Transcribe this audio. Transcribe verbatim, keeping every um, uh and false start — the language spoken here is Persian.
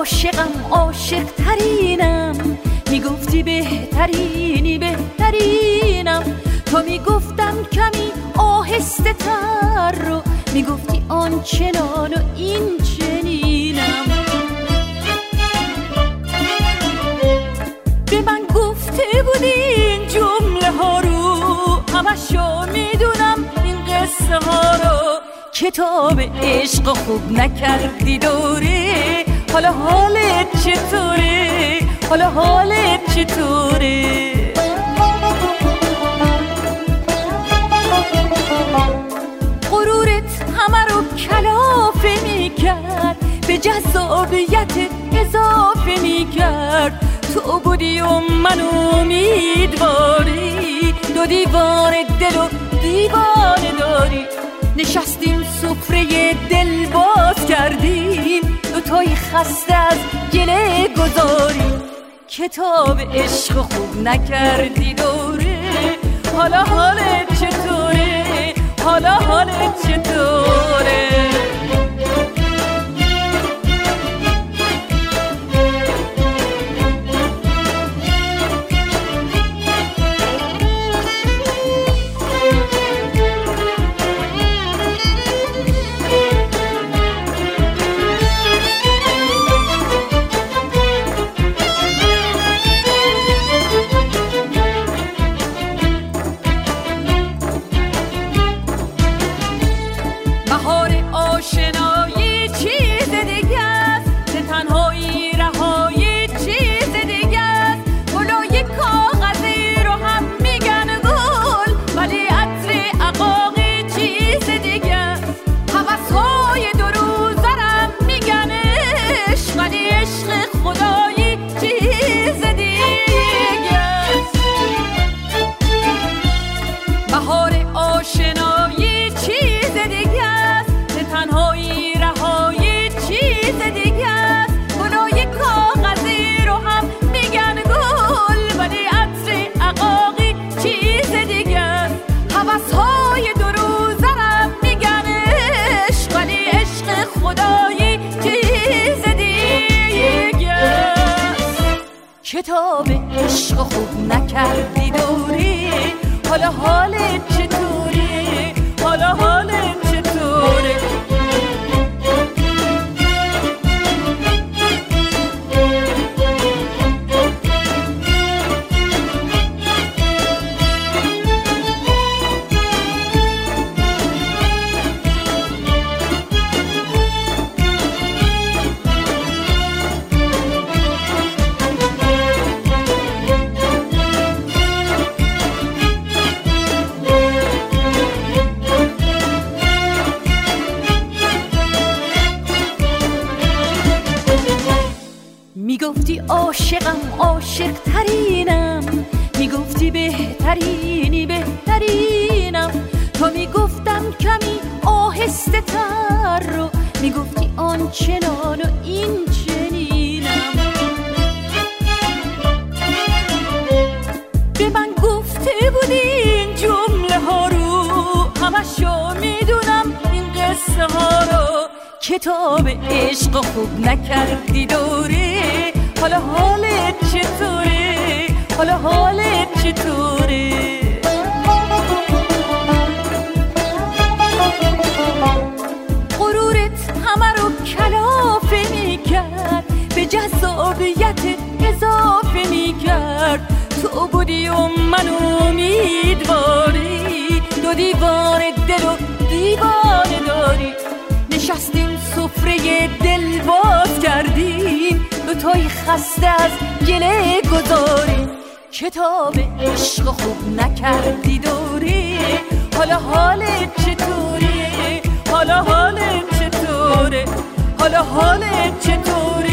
عاشقم عاشق ترینم، میگفتی بهترینی بهترینم، تو میگفتم کمی آهسته تر رو، میگفتی آنچنان و این چنینم. به من گفته بودی این جمله ها رو، همشو میدونم این قصه ها رو، کتاب عشق خوب نکردی دوره، حالا حالت چطوره، حالا حالت چطوره؟ غرورت همه رو کلافه میکرد، به جذابیت اضافه میکرد، تو بودی و من امیدواری، دو دیوار دل و دیوانه داری، نشستیم سفره دل باز کردیم، دوتایی خسته از گله گذاریم، کتاب عشق خوب نکردی دوره، حالا حالت چطوره، حالا حالت چطوره؟ کتاب عشق خوب نکردی دوری، حالا حالت چطوره، حالا حالت چطوره؟ میگفتی عاشقم عاشق ترینم، میگفتی بهترینی بهترینم، تو میگفتم کمی آهسته تر رو، میگفتی آنچنان و این چنینم. به من گفته بودی این جمله ها رو، همشو میدونم این قصه ها رو، کتاب عشق خوب نکردی دوره، حالا حالت چطوره، حالا حالت چطوره؟ غرورت همه رو کلافه میکرد، به جذابیت اضافه میکرد، تو بودی و من امیدواری، دو دیوار دل و دیوانه داری، نشستیم سفره دل باز کردیم، دوتایی خسته از گله گذاریم، کتاب عشق خوب نکردی دوره، حالا حالت چطوره، حالا حالت چطوره، حالا حالت چطوره؟